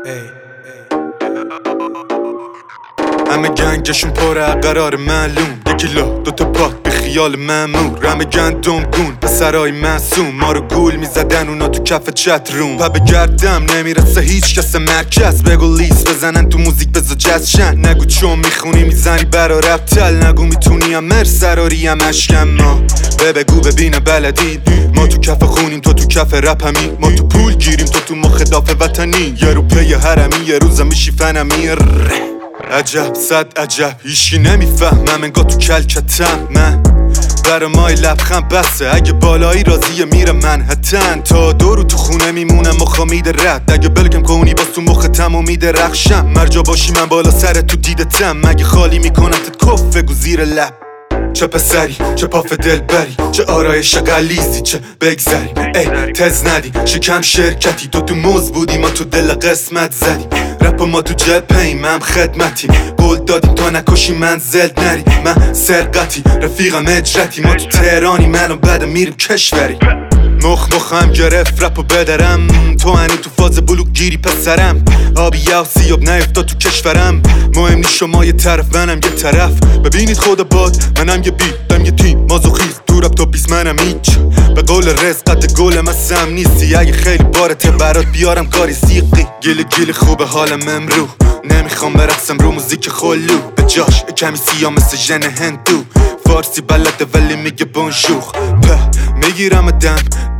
همه گنگشون پره قرار معلوم 1 کیلو 2 تا پات بی خیال مأمور همه گندم گون پسرای معصوم ما رو گول میزدن اونا تو کف چت روم و بگردم نمیرسه هیچ کس مرکز بگو لیست بزنن تو موزیک بزا جزشن نگو چون میخونی میزنی برا رفتل نگو میتونی هم مرسراری هم اشکم ما بگو ببینه بلدی ما تو کف خونیم تو کف رپ همین ما تو پول گیریم تو مخ دافع وطنی یه رو پی حرمی یه روز میشی فنمی عجب صد عجب هیچی نمیفهمم انگار تو کلکتم من برا مای لبخند بسه اگه بالایی راضیه میره منحتن تا 2 رو تو خونه میمونم مخا میده رد اگه بلکم کنی باز تو مختم و میده رخشم مرجا باشی من بالا سر تو دیدتم مگه خالی میکنتت کف بگو زیر لب چه پسری چه پاف دل بری چه آرایش غلیظی چه بگذری ای تز ندی شکم شرکتی تو موز بودی ما تو دل قسمت زدی رپ ما تو جبهیم هم خدمتی قول دادیم تا نکشی منزل نری من سرقتی رفیقم اجرتی ما تو تهرانی منو بعد میریم کشوری مخم گرفت رپو بدرم تو هنی تو فاز بلوک گیری پسرم آبی یا سیاب نیفتاد تو کشورم مهم نی شما یه طرف منم یه طرف ببینید خدا باد منم یه بیت دم یه تیم مازوخیست تو رپ تا 20 منم هیچ به قول رزقت گلم از سم نیستی اگه خیلی بارته برات بیارم کاری سیقی گیل خوبه حالم امرو نمیخوام برقصم رو موزیک خلو به جاش کمی سیاه مثل ژن هندو فارسی بلده ولی میگه بونژور میگیرم دم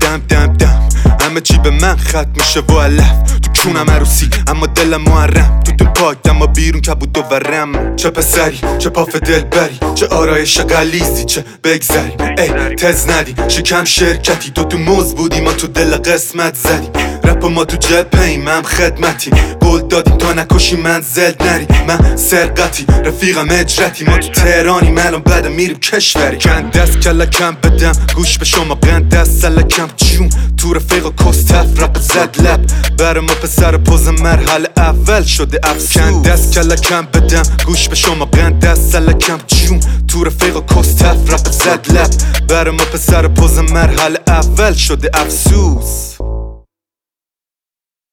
همه چی به من ختم میشه و علف تو کونم عروسی اما دلم محرم تو پاک اما بیرون کبود و ورم چه پسری چه پاف دل بری چه آرایش غلیظی چه بگذری ای تز ندی شکم شرکتی تو موز بودی ما تو دل قسمت زدی رپ ما تو جبهیم هم خدمتی قول دادیم تا نکشی منزل نری من سرقتی رفیقم اجرتی ما تو تهرانی منو بعد میریم کشوری کن دست کلکم بدم گوش به شما قند دست سلکم جون تو رفیق کستف رپ زد لب بر ما پسر پوز مرحله اول شده افسوس کن دست کلکم بدم گوش به شما قند دست سلکم جون تو رفیق کستف رپ زد لب بر ما پسر پوز مرحله اول شده افسوس